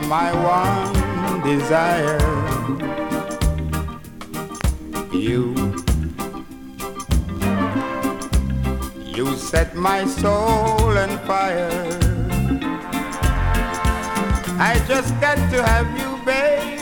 my one desire. You set my soul on fire. I just got to have you, babe.